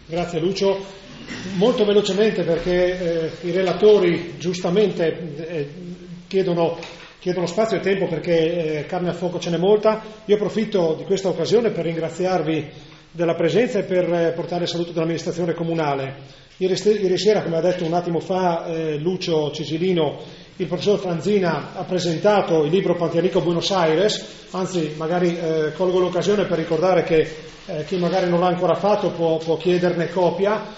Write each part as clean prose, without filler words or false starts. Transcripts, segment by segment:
Grazie Lucio. Molto velocemente perché i relatori giustamente chiedono spazio e tempo perché carne al fuoco ce n'è molta. Io approfitto di questa occasione per ringraziarvi della presenza e per portare il saluto dell'amministrazione comunale. Ieri sera, come ha detto un attimo fa Lucio Cisilino, il professor Franzina ha presentato il libro Panteanico Buenos Aires, anzi magari colgo l'occasione per ricordare che chi magari non l'ha ancora fatto può chiederne copia.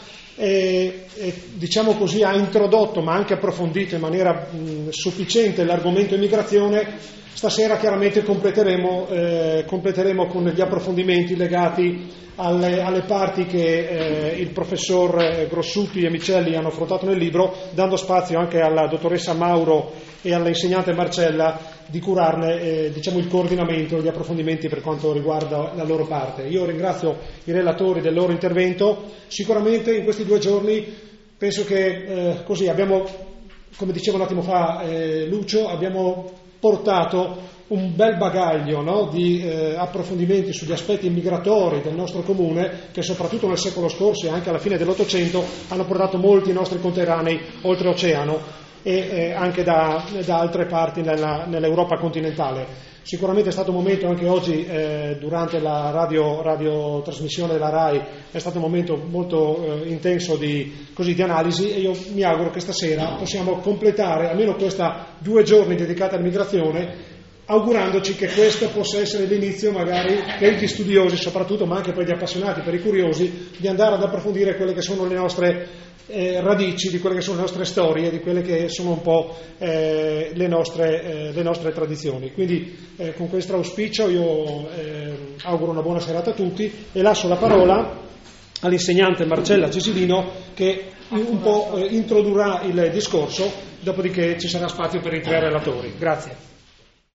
Diciamo così ha introdotto ma anche approfondito in maniera sufficiente l'argomento immigrazione. Stasera chiaramente completeremo con gli approfondimenti legati alle parti che il professor Grossuti e Micelli hanno affrontato nel libro, dando spazio anche alla dottoressa Mauro e all'insegnante Marcella di curarne il coordinamento e gli approfondimenti per quanto riguarda la loro parte. Io ringrazio i relatori del loro intervento. Sicuramente in questi 2 giorni penso che così abbiamo, come diceva un attimo fa Lucio, abbiamo portato un bel bagaglio, no, di approfondimenti sugli aspetti immigratori del nostro comune che soprattutto nel secolo scorso e anche alla fine dell'Ottocento hanno portato molti nostri conterranei oltreoceano e anche da altre parti nell'Europa continentale. Sicuramente è stato un momento anche oggi durante la radiotrasmissione della RAI, è stato un momento molto intenso di analisi e io mi auguro che stasera possiamo completare almeno questa 2 giorni dedicati all'immigrazione, augurandoci che questo possa essere l'inizio magari per gli studiosi soprattutto, ma anche per gli appassionati, per i curiosi, di andare ad approfondire quelle che sono le nostre radici, di quelle che sono le nostre storie, di quelle che sono un po' le nostre tradizioni. Quindi con questo auspicio io auguro una buona serata a tutti e lascio la parola all'insegnante Marcella Cisilino che un po' introdurrà il discorso, dopodiché ci sarà spazio per i 3 relatori. Grazie.